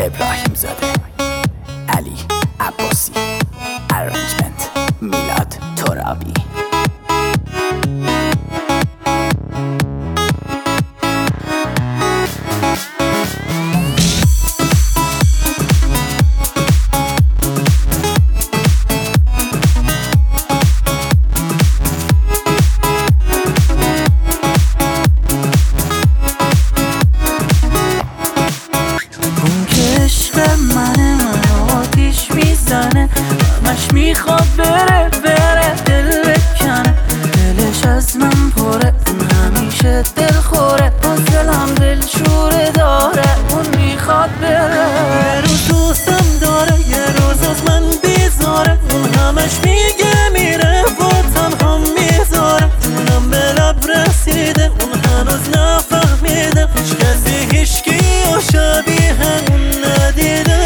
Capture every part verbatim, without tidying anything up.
ابراهیم زاده، علی عباسی، ارنجمنت میلاد ترابی. همش میخواد بره بره دل بکنه، دلش از من پره، اون همیشه دل خوره، باز دلم دل شوره داره، اون میخواد بره. یه روز دوستم داره، یه روز از من بیزاره، اون همش میگه میره و تنها میذاره، جونم به لب رسیده، اون هنوز نفهمیده، هیچ کسی هیچکی و شبیه اون ندیده.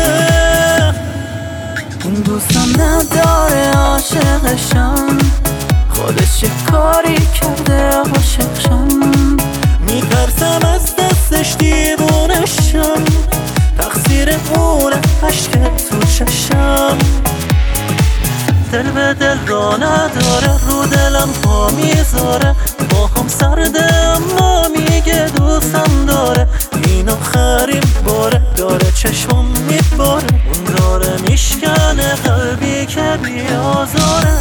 اون دوستم نداره عاشقشم، خودش چه کاری کرده عاشقشم، میترسم از دستش دیوونشم، تقصیر اونه عشق تو چشم. دل به دل را نداره، رو دلم پا میذاره، با هم سرده اما میگه دوستم داره، این آخرین باره، داره چشمم میباره، اون داره میشکنه قلبی که بیازاره.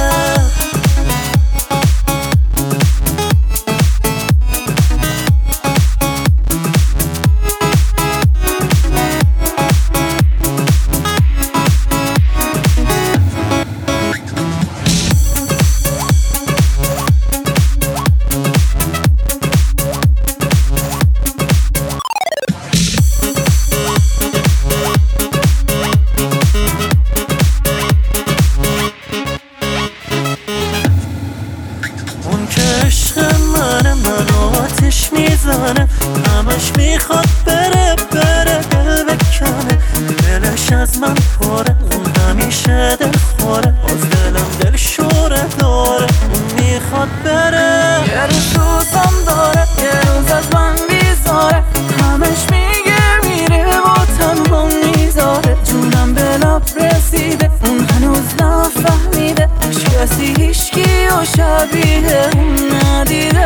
میزنه همش میخواد بره بره دل بکنه، دلش از من پره، اون همیشه دل خوره، باز دلم دل شوره داره، اون میخواد بره. یه روز دوستم داره، یه روز از من بیزاره، همش میگه میره و تنها میذاره، جونم به لب رسیده، اون هنوز نفهمیده، هیچ کسی هیچکی و شبیه اون ندیده.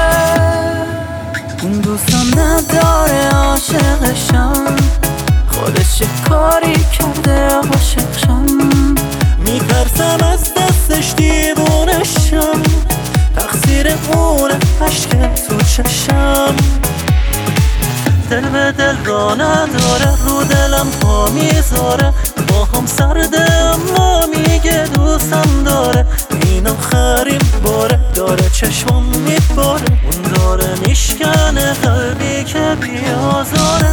اون دوستم نداره عاشقشم، خودش چه کاری کرده عاشقشم، میترسم از دستش دیوونشم، تقصیر اونه عشق تو چشم. دل به دل را نداره، رو دلم پا میذاره، با هم سرده اما میگه دوستم داره، این آخرین باره، داره چشمم میباره، اون داره میشکنه قلبی که بیازاره.